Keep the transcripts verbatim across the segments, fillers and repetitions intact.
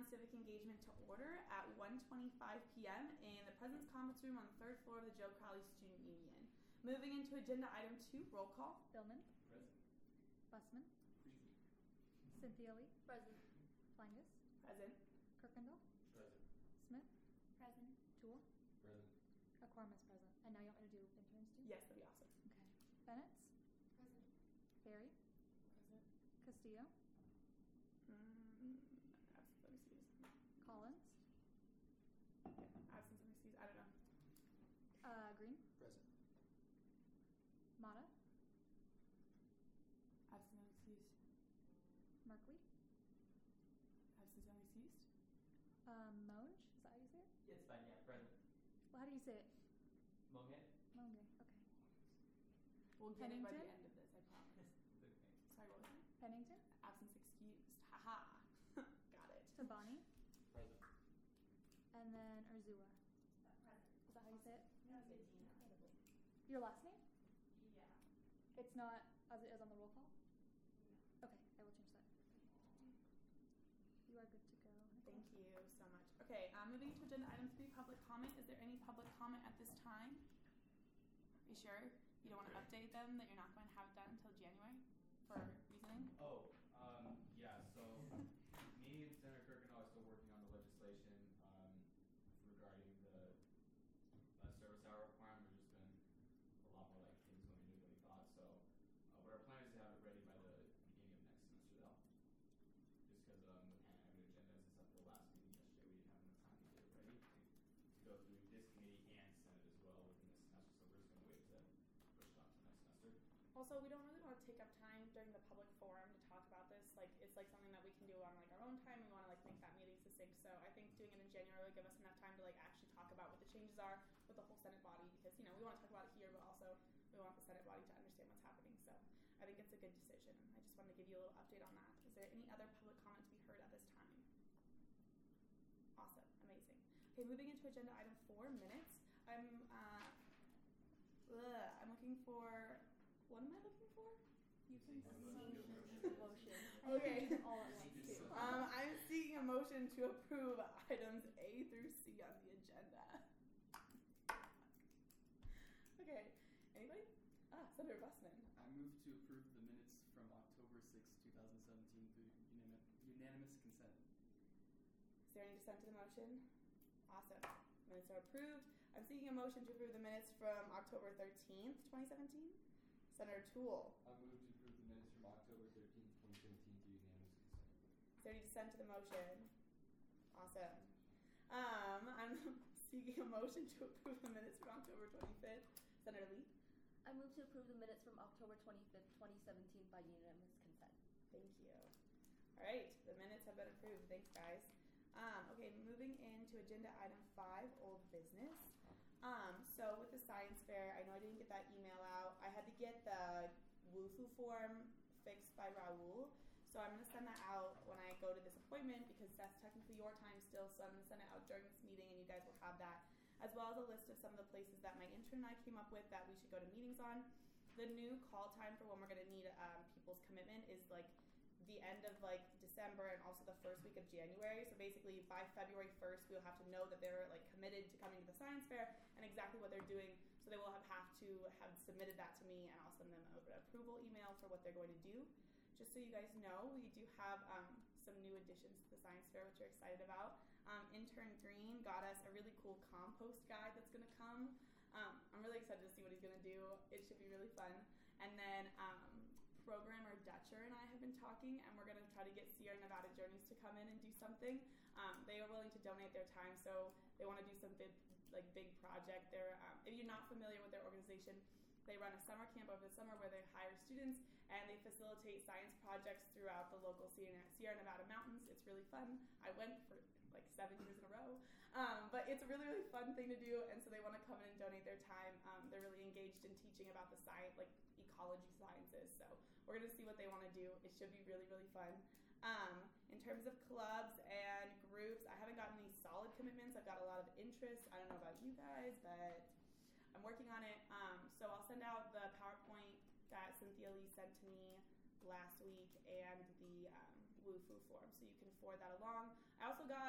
on civic engagement to order at one twenty-five p.m. in the President's Conference Room on the third floor of the Joe Crowley Student Union. Moving into agenda item two, roll call. Billman. Present. Bussman. Present. Cynthia Lee. Present. Flangus. Present. Kirkendall. Present. Smith. Present. Toole. Present. A quorum is present. And now you want me to do interns too? Yes, that'd be awesome. Okay. Bennett's. Present. Barry. Present. Castillo. Mm, absence, let me see this. Collins. Yeah, absence, let me see. I don't know. Uh, Green. Present. Mata. Absence, unexcused. Merkley. Absence, unexcused. Um, Monge. Is that how you say it? Yeah, it's fine, yeah, present. Well, how do you say it? Monge? Monge. Okay. We'll get it by the Pennington? end of this, I promise. Okay. Sorry, what was it? Pennington. Absence excused. Haha. Got it. Tabani. Present. And then Urzua. Present. Is that how you say it? fifteen. Your last name? Yeah. It's not as it is on the roll call? Okay, I will change that. You are good to go. Nicole. Thank you so much. Okay, um, moving to agenda item three, public comment. Is there any public comment at this time? Are you sure you don't want to update them that you're not going to have it done until January for reasoning? Oh, um, yeah, so me and Senator Kirkendall are still working on the legislation um, regarding the uh, service hour requirement. There's just been a lot more like things going into than we thought. So, uh, but our plan is to have it ready by the beginning of next semester, though. Just because um, with having agendas and stuff for the last meeting yesterday, we didn't have enough time to get it ready to, to go through this committee and Senate as well within this semester. So we're just going to wait to push it off to next semester. Also, we don't really want to take up time during the public forum to talk about this. Like, it's like something that we can do on like our own time. We want to like make that meeting succinct. So I think doing it in January will give us enough time to like actually talk about what the changes are with the whole Senate body, because you know we want to talk about it here, but also we want the Senate body to understand what's happening. So I think it's a good decision. I just wanted to give you a little update on that. Is there any other public comment to be heard at this time? Awesome, amazing. Okay, moving into agenda item four, minutes. I'm uh, ugh, I'm looking for. What am I looking for? You can see. Motion. Okay. All at once too. Um, I'm seeking a motion to approve items A through C on the agenda. Okay. Anybody? Ah, Senator Bussman. I move to approve the minutes from October sixth, twenty seventeen through unanimous, unanimous consent. Is there any dissent to the motion? Awesome. Minutes are approved. I'm seeking a motion to approve the minutes from October thirteenth, twenty seventeen. Senator Toole. I move to approve the minutes from October thirteenth, twenty seventeen to unanimous consent. Is there any dissent to the motion? Awesome. Um, I'm seeking a motion to approve the minutes from October twenty-fifth. Senator Lee. I move to approve the minutes from October twenty-fifth, twenty seventeen by unanimous consent. Thank you. All right, the minutes have been approved. Thanks, guys. Um, okay, moving into agenda item five, old business. Um, so with the science fair, I know I didn't get that email out. I had to get the W F U form fixed by Raul. So I'm going to send that out when I go to this appointment because that's technically your time still. So I'm going to send it out during this meeting and you guys will have that, as well as a list of some of the places that my intern and I came up with that we should go to meetings on. The new call time for when we're going to need um, people's commitment is like the end of like December and also the first week of January. So basically by February first, we'll have to know that they're like committed to coming to the science fair and exactly what they're doing. So they will have, have to have submitted that to me and I'll send them an approval email for what they're going to do. Just so you guys know, we do have um, some new additions to the science fair, which we're excited about. Um, intern Green got us a really cool compost guide that's going to come. Um, I'm really excited to see what he's going to do. It should be really fun. And then um, programmer Dutcher and I have been talking, and we're going to try to get Sierra Nevada Journeys to come in and do something. Um, they are willing to donate their time, so they want to do some big, like big project. They're, um, if you're not familiar with their organization, they run a summer camp over the summer where they hire students and they facilitate science projects throughout the local Sierra Nevada mountains. It's really fun. I went for like seven years in a row. Um, but it's a really, really fun thing to do, and so they want to come in and donate their time. Um, they're really engaged in teaching about the science, like ecology sciences. So we're going to see what they want to do. It should be really, really fun. Um, in terms of clubs and groups, I haven't gotten any solid commitments. I've got a lot of interest. I don't know about you guys, but I'm working on it. Um, so I'll send out the PowerPoint that Cynthia Lee sent to me last week and the um, W F U form, so you can forward that along. I also got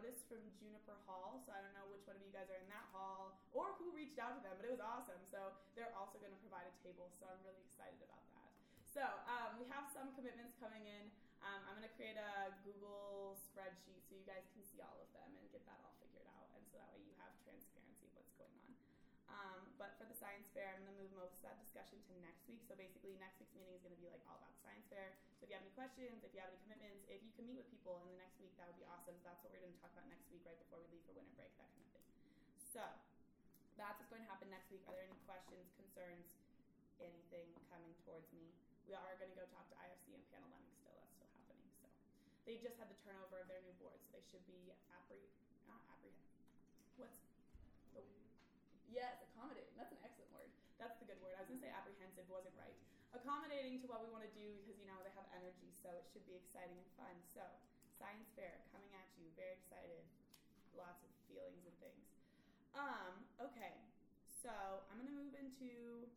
notice from Juniper Hall, so I don't know which one of you guys are in that hall or who reached out to them, but it was awesome. So they're also going to provide a table, so I'm really excited about that. So um, we have some commitments coming in. Um, I'm going to create a Google spreadsheet so you guys can see all of them and get that all figured out, and so that way you have transparency of what's going on. Um, but for the science fair, I'm going to move most of that discussion to next week. So basically, next week's meeting is going to be like all about the science fair. So if you have any questions, if you have any commitments, if you can meet with people in the next week, that would be awesome. So that's what we're going to talk about next week, right before we leave for winter break, that kind of thing. So that's what's going to happen next week. Are there any questions, concerns, anything coming towards me? We are going to go talk to I F C and Panhellenic still. That's still happening. So they just had the turnover of their new board, so they should be appre not apprehend. What's the yes, accommodating. That's an excellent word. That's the good word. I was going to say apprehensive, wasn't right. Accommodating to what we want to do because, you know, they have energy, so it should be exciting and fun. So, science fair coming at you. Very excited. Lots of feelings and things. Um, okay. So, I'm going to move into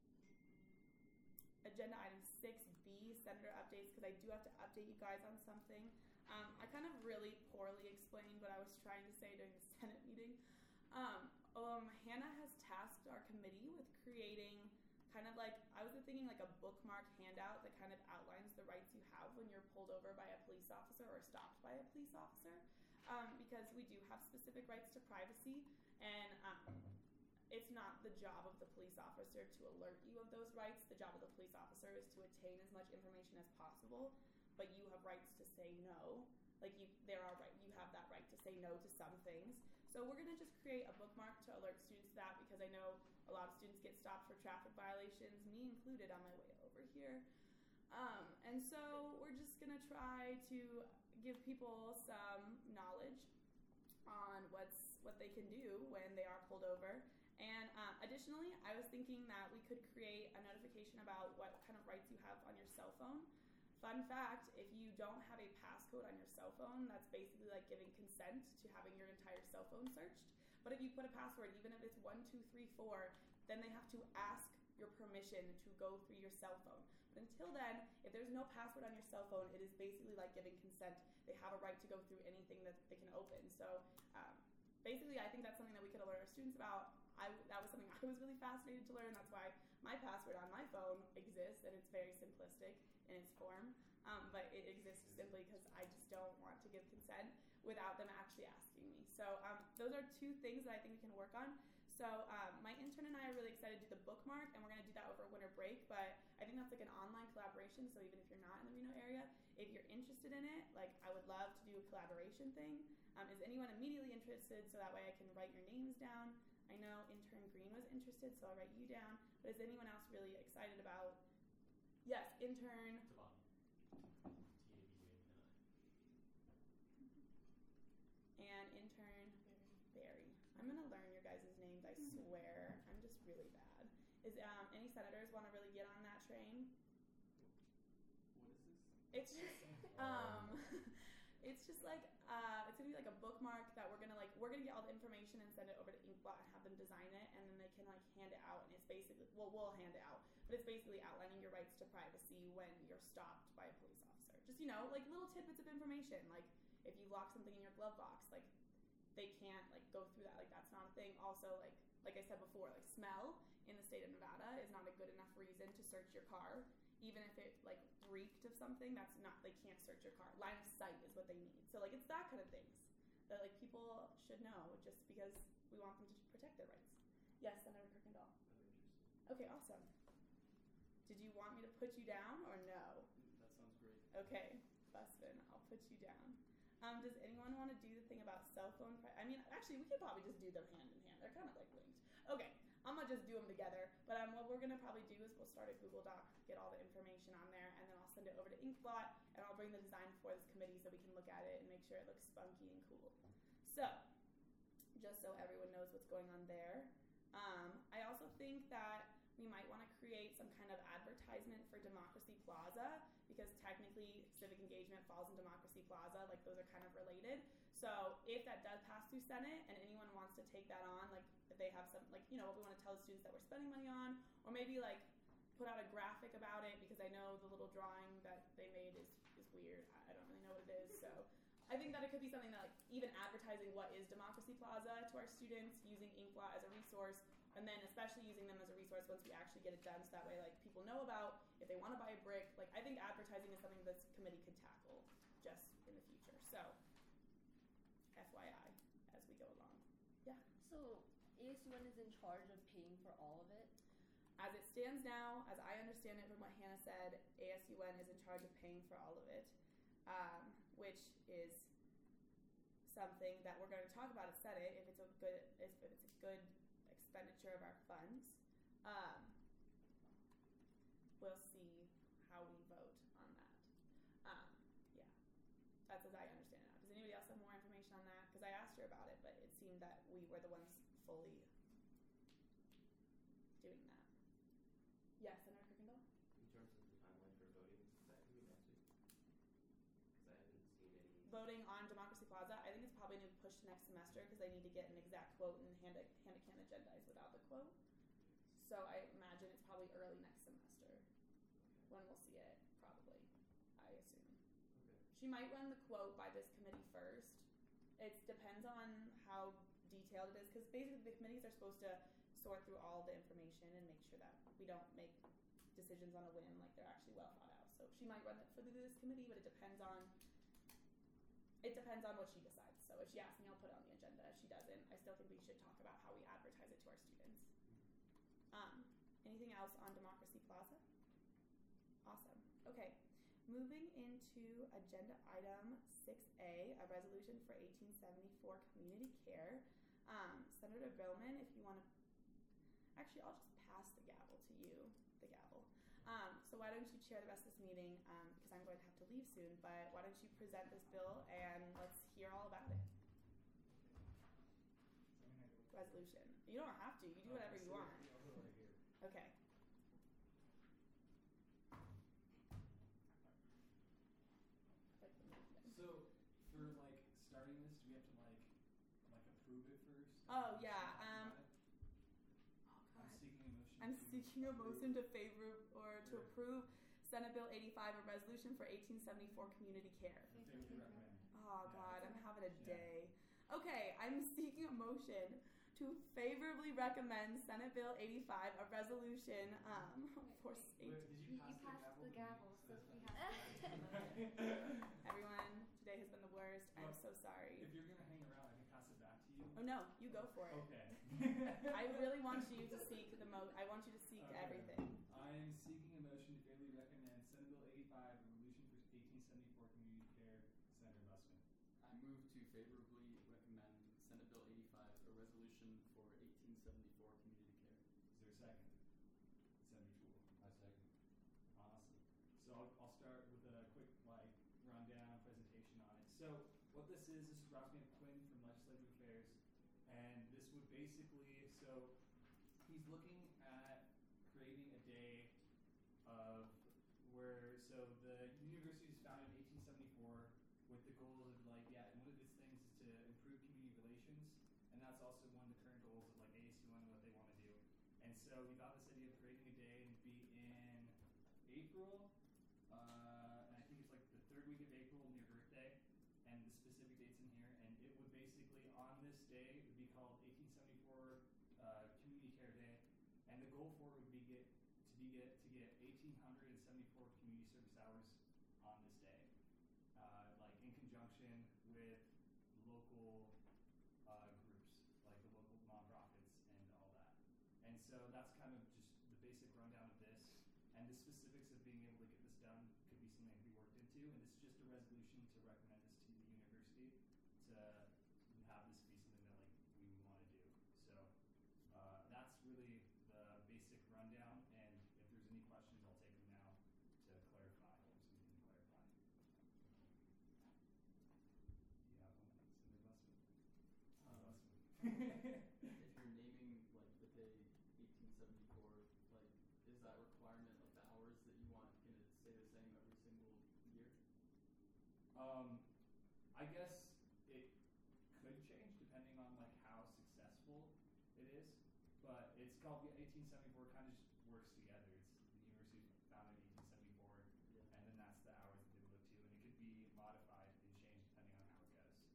agenda item six B, Senator updates, because I do have to update you guys on something. Um, I kind of really poorly explained what I was trying to say during the Senate meeting. Um, um, Hannah has tasked our committee with creating kind of like, I was thinking like a bookmark handout that kind of outlines the rights you have when you're pulled over by a police officer or stopped by a police officer, um, because we do have specific rights to privacy, and um, it's not the job of the police officer to alert you of those rights. The job of the police officer is to attain as much information as possible, but you have rights to say no. Like you, there are right, you have that right to say no to some things. So we're gonna just create a bookmark to alert students to that, because I know a lot of students get stopped for traffic violations, me included on my way over here. Um, and so we're just gonna try to give people some knowledge on what's what they can do when they are pulled over. And uh, additionally, I was thinking that we could create a notification about what kind of rights you have on your cell phone. Fun fact, if you don't have a passcode on your cell phone, that's basically like giving consent to having your entire cell phone searched. But if you put a password, even if it's one, two, three, four, then they have to ask your permission to go through your cell phone. But until then, if there's no password on your cell phone, it is basically like giving consent. They have a right to go through anything that they can open. So um, basically, I think that's something that we could alert our students about. I, that was something I was really fascinated to learn. That's why my password on my phone exists, and it's very simplistic in its form. Um, but it exists simply because I just don't want to give consent without them actually asking me. So um, those are two things that I think we can work on. So um, my intern and I are really excited to do the bookmark, and we're going to do that over winter break. But I think that's like an online collaboration. So even if you're not in the Reno area, if you're interested in it, like I would love to do a collaboration thing. Um, is anyone immediately interested? So that way I can write your names down. I know intern Green was interested, so I'll write you down. But is anyone else really excited about? Yes, intern. And intern Barry. I'm gonna learn your guys' names, I swear. I'm just really bad. Is um, any senators want to really get on that train? What is this? It's just um, it's just like uh, it's gonna be like a bookmark that we're gonna like we're gonna get all the information and send it over to Inkblot and have them design it, and then they can like hand it out, and it's basically well we'll hand it out, but it's basically outlining your rights to privacy when you're stopped by a police officer. Just you know like little tidbits of information, like if you lock something in your glove box, like they can't like go through that, like that's not a thing. Also, like like I said before, like smell in the state of Nevada is not a good enough reason to search your car. Even if it like reeked of something, that's not, they can't search your car. Line of sight is what they need. So like it's that kind of things that like people should know, just because we want them to protect their rights. Yes, Senator Kirkendall. I'm interested. Okay, awesome. Did you want me to put you down or no? That sounds great. Okay, Bustin, I'll put you down. Um, does anyone want to do the thing about cell phone? Pri- I mean, actually, we could probably just do them hand in hand. They're kind of like linked. Okay, I'm gonna just do them together. But um, what we're gonna probably do is we'll start a Google Doc, get all the information on there, and then I'll send it over to Inkblot, and I'll bring the design before this committee so we can look at it and make sure it looks spunky and cool. So, just so everyone knows what's going on there. Um, I also think that we might want to create some kind of advertisement for Democracy Plaza, because technically civic engagement falls in Democracy Plaza, like those are kind of related. So if that does pass through Senate and anyone wants to take that on, like if they have some, like, you know, what we want to tell the students that we're spending money on, or maybe like put out a graphic about it, because I know the little drawing that they made is, is weird. I, I don't really know what it is. So I think that it it could be something that, like, even advertising what is Democracy Plaza to our students, using Inkblot as a resource, and then especially using them as a resource once we actually get it done, so that way, like, people know about if they want to buy a brick. Like, I think advertising is something this committee could tackle just in the future. So, F Y I, as we go along. Yeah. So A S U N is in charge of paying for all of it? As it stands now, as I understand it from what Hannah said, A S U N is in charge of paying for all of it, um, which is something that we're going to talk about at Senate if it's a good if, if it's a good expenditure of our funds. Um, we'll see how we vote on that. Um, yeah, that's as I understand it now. Does anybody else have more information on that? Because I asked her about it, but it seemed that we were the ones fully doing that. Yes, Senator Kirkendall? In terms of the timeline for voting, is that going to be next week? Because I haven't seen any. Voting on Democracy Plaza, I think it's probably going to be pushed next semester because they need to get an exact quote and hand it, hand it can agendize without the quote. So I imagine it's probably early next semester when we'll see it, probably, I assume. Okay. She might run the quote by this committee first. It depends on how detailed it is, because basically the committees are supposed to sort through all the information and make sure that we don't make decisions on a whim, like they're actually well thought out. So she might run it for this committee, but it depends on it depends on what she decides. So if she asks me, I'll put it on the agenda. If she doesn't, I still think we should talk about how we advertise it to our students. Um, anything else on Democracy Plaza? Awesome. Okay. Moving into agenda item six A, a resolution for eighteen seventy-four community care. Um, Senator Billman, if you want to, actually, I'll just pass the gavel to you, the gavel. Um, so why don't you chair the rest of this meeting, um, because I'm going to have to leave soon, but why don't you present this bill and let's hear all about it. Resolution. You don't have to. You do whatever you want. Okay. Like the movement. So, for like starting this, do we have to like like approve it first? Oh, Or yeah, something um, like that? Oh, I'm God. seeking a motion. I'm to seeking a motion to favor or to Yeah. approve Senate Bill eighty-five, a resolution for eighteen seventy-four community care. favorably recommend. Oh Yeah. God, I'm having a Yeah. day. Okay, I'm seeking a motion to favorably recommend Senate Bill eighty-five, a resolution um, for Wait, eighteen. did You, you you pass passed the the gavel? gavel, so Did we you have Everyone, today has been the worst. I'm Well, so sorry. If you're gonna hang around, I can pass it back to you. Oh no, you go for it. Okay. I really want you to seek the mo. I want you to seek Okay. everything. I am seeking a motion to favorably recommend Senate Bill eighty-five, Resolution for eighteen seventy-four Community Care. Senator Bussman. I move to favorably recommend Senate Bill eighty-five, a resolution for eighteen seventy-four community care. Is there a second? Senator Toole. I second. Awesome. So I'll, I'll start with a quick like rundown presentation on it. So what this is, this is Rossman Quinn from Legislative Affairs, and this would basically, so he's looking at creating a day of where, so the university was founded in eighteen seventy-four with the goals of like, yeah, one of its things is to improve community relations, and that's also one of the current goals of like A S U N and what they want to do. And so he thought this idea of creating a day and be in April, uh, and I think it's like the third week of April near Earth Day, and the specific dates in here, and it would basically on this day it would be called eighteen seventy-four uh, Community Care Day, and the goal for it would be get to be get to get eighteen seventy-four community service hours on this day, uh, like in conjunction with local uh, groups, like the local nonprofits and all that. And so that's kind of just the basic rundown of this. And the specifics of being able to get this done could be something to be worked into. And this is just a resolution to recommend this to the university to have this be something that like we would want to do. So uh, that's really the basic rundown. And if there's any questions, I'll take them now to clarify or something to clarify. Do you have one, Senator Bussman? Um, Bussman. If you're naming like the day eighteen seventy-four, like is that requirement like the hours that you want gonna stay the same every single year? Um, I guess it could change depending on like how successful it is, but it's called yeah, eighteen seventy-four. Kind of just works together. It's the university was founded in eighteen seventy-four, Yeah. and then that's the hours that they would look to, and it could be modified and changed depending on how it goes.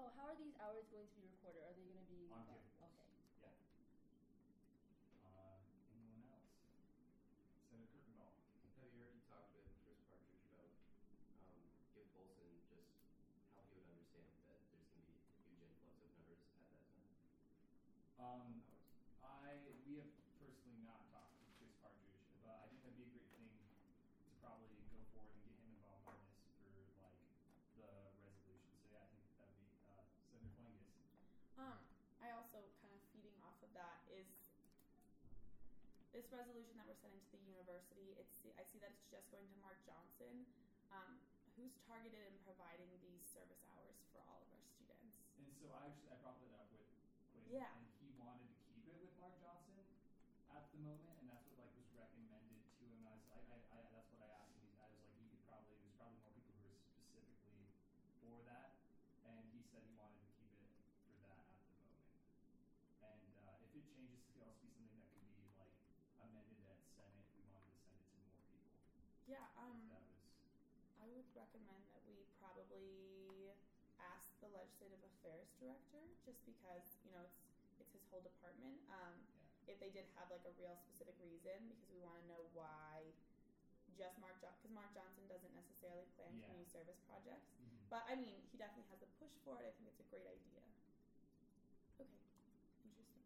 how are these hours going to be recorded? Are they going to be On uh, Giftpulse. Okay. Yeah. Uh, anyone else? Senator Kirkendall. Have you already talked with Chris Partridge about um, Giftpulse and just how he would understand that there's going to be a huge influx of members at that time? Um, Hours? I we have personally not talked to Chris Partridge, but I think that'd be a great thing to probably go forward and get him involved in this for like the resolution. So yeah, I think that would be uh, Senator Flangus. Um, I also kind of feeding off of that is this resolution that we're sending to the university. It's I see that it's just going to Mark Johnson, um, who's targeted in providing these service hours for all of our students. And so I actually I brought that up with Quinn, Yeah. and he wanted to keep it with Mark Johnson at the moment, and that's what like was recommended to him. I was I, I, I that's what I asked him. He's, I was like, he could probably there's probably more people who are specifically for that, and he said he wanted to keep it for that at the moment. And uh, if it changes, it could also be something that could be like amended at Senate if we wanted to send it to more people. Yeah, If um, that was I would recommend that we probably ask the legislative affairs director, just because you know it's it's his whole department. Um, yeah. if they did have like a real specific reason, because we want to know why just Mark John because Mark Johnson doesn't necessarily plan Yeah. community service projects. Mm-hmm. But I mean, he definitely has the push for it. I think it's a great idea. Okay, interesting.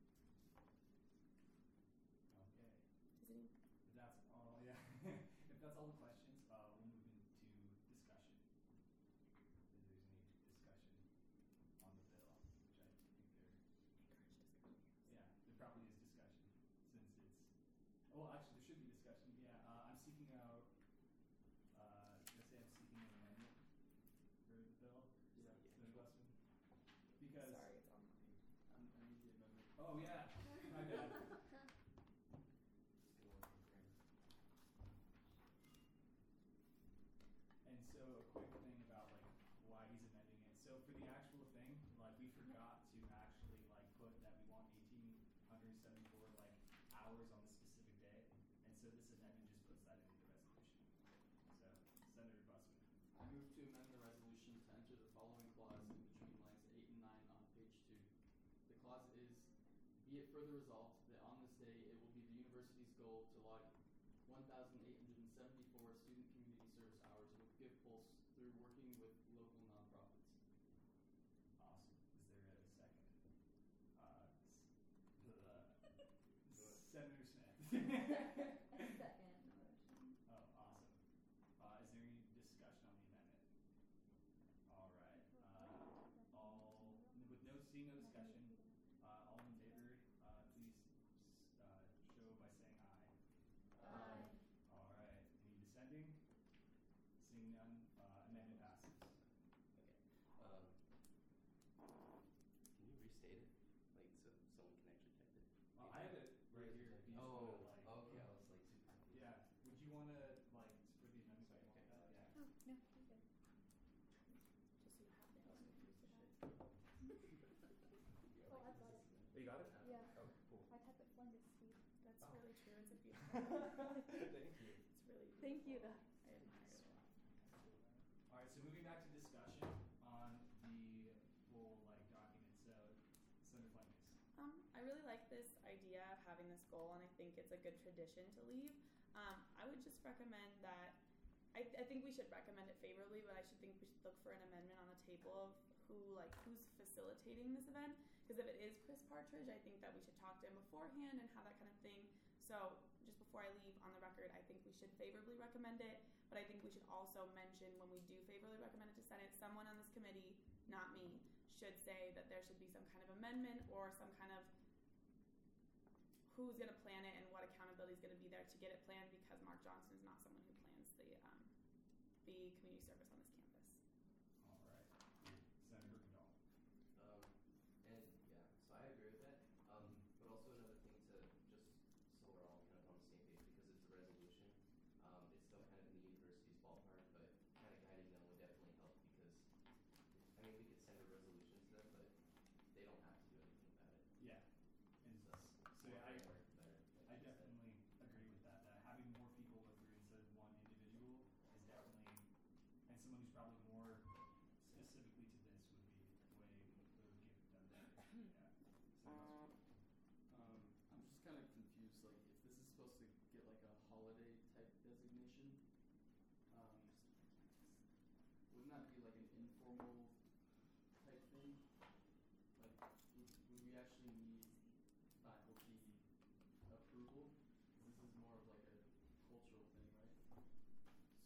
Okay. Is it? If that's all, yeah. If that's all the questions, uh, we'll move into discussion. If there's any discussion on the bill, which I think there, yeah, there probably is discussion since it's. Oh, actually, there should be discussion. Yeah, uh, I'm seeking out. Uh, did I say I'm seeking an amendment for the bill? Yeah. Senator Busman? Because. Sorry, it's online. I'm, I need the amendment. Oh yeah, my bad. Just gonna work from here. And so a quick thing about like why he's amending it. So for the actual thing, like we forgot to actually like put that we want eighteen seventy-four like hours on the specific day, and so this amendment just puts that into the resolution. So Senator Busman. I move to amend the resolution to enter the following clause in between lines eight and nine on page two. The clause is, be it further resolved that on this day it will be the university's goal to log one thousand eight hundred seventy-four student community service hours with Giftpulse through working with local nonprofits. Awesome. Is there a second? Uh, s- the Senator Smith. A second motion. Oh, awesome. Uh, is there any discussion on the amendment? All right. Uh, all with no seeing no discussion. Uh, all in favor, uh, please uh, show by saying aye. Aye. All right. Any dissenting? Seeing none, uh, amendment passes. Okay. Um, can you restate it? Like, so someone can actually type it? Uh, I have it right here. If you just Oh, wanna, like, okay. I was like super confused. Yeah. Would you want to like for the amendment? So you want that? Yeah. Oh, no, you're good. Just so you have it. I was confused with it. Oh, I've got it. Oh, you got it? Yeah. Oh, cool. I type it fun to speed. That's Oh. really true. It's a beautiful. Thank you. It's really. Thank you. beautiful. I admire it. All right, so moving back to discussion on the full like document. So, Senator Flangus. Um, I really like this idea of having this goal, and I think it's a good tradition to leave. Um, I would just recommend that. I, I think we should recommend it favorably, but I should think we should look for an amendment on the table of who like who's facilitating this event. Because if it is Chris Partridge, I think that we should talk to him beforehand and have that kind of thing. So just before I leave on the record, I think we should favorably recommend it. But I think we should also mention when we do favorably recommend it to Senate, someone on this committee, not me, should say that there should be some kind of amendment or some kind of who's going to plan it and what accountability is going to be there to get it planned, because Mark Johnson is not someone who plans the um, the community service on this campus. All right, Senator Kendall. Um, and yeah, so I agree with that. Um, but also another thing to just so we're all kind of on the same page, because it's a resolution. Um, it's still kind of in the university's ballpark, but kind of guiding them would definitely help, because I mean we could send a resolution to them, but they don't have to do anything about it. Yeah. And So, so yeah, I better, better, like I you said. definitely agree with that. That having more people agree instead of one individual is definitely, and someone who's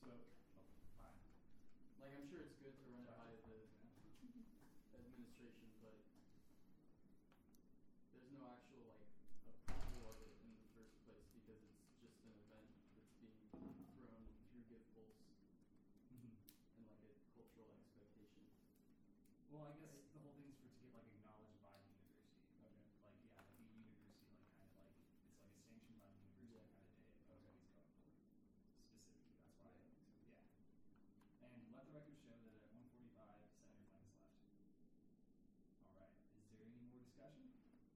So, oh, fine. Like, I'm sure it's good to run it by Gotcha. the Yeah. administration, but there's no actual like approval of it in the first place because it's just an event that's being thrown through gift bowls Mhm. and like a cultural expectation. Well, I guess Right. the whole thing is for it to get like acknowledged by the university. Okay. Like yeah, like the university, like kind of like it's like a sanctioned by the university Yeah. kind of day. That's Okay. what he's going for. Specifically, that's why. Yeah, that makes sense. Yeah. And let the record show that at one forty-five, Senator Lang has left. All right. Is there any more discussion?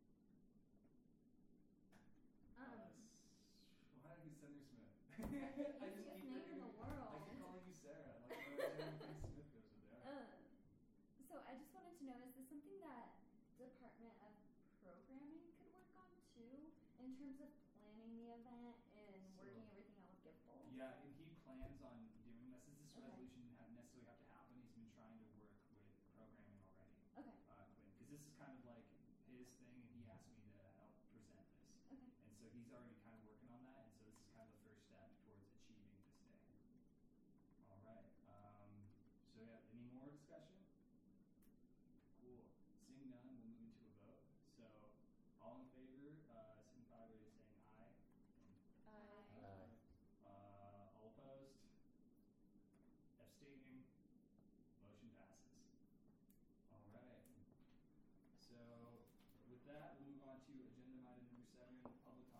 Uh, Um, s- why did I do Senator Smith? the I just easiest keep name in the forgetting- world. I keep calling you Sarah. Like, no, Jennifer Smith goes with there. Um, so I just wanted to know, is this something that Department of Programming could work on too, in terms of planning the event and So- working everything out with gift bowls? Yeah, and he plans on doing this. As this Okay. resolution didn't have necessarily have to happen, he's been trying to work with programming already, Okay. uh, Quinn, because this is kind of like his thing, and he asked me to help present this. Okay. And so he's already kind of working on that, and so this is kind of the first step towards achieving this day. All right. Um, so yeah, any more discussion? Cool. Seeing none, we'll move into a vote. So all in favor, uh, signify by saying aye. Aye. Aye. Uh, all opposed? Abstaining? Motion passes. All right. So with that, we'll move on to agenda item number seven, public